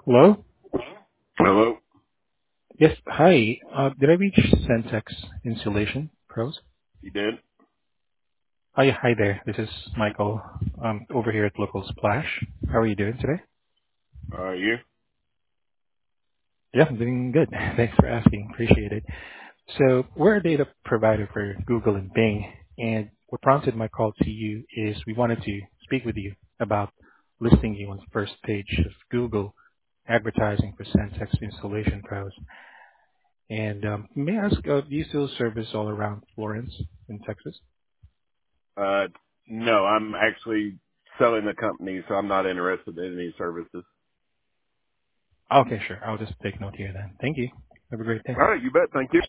Hello? Hello? Yes, hi. Did I reach Centex Insulation Pros? You did? Hi there. This is Michael, over here at Local Splash. How are you doing today? You? Yeah, I'm doing good. Thanks for asking. Appreciate it. So we're a data provider for Google and Bing, and what prompted my call to you is we wanted to speak with you about listing you on the first page of Google advertising for Centex Installation Pros. And may I ask, do you still service all around Florence in Texas? Uh, no, I'm actually selling the company, so I'm not interested in any services. Okay, sure. I'll just take note here then. Thank you. Have a great day. All right, you bet. Thank you.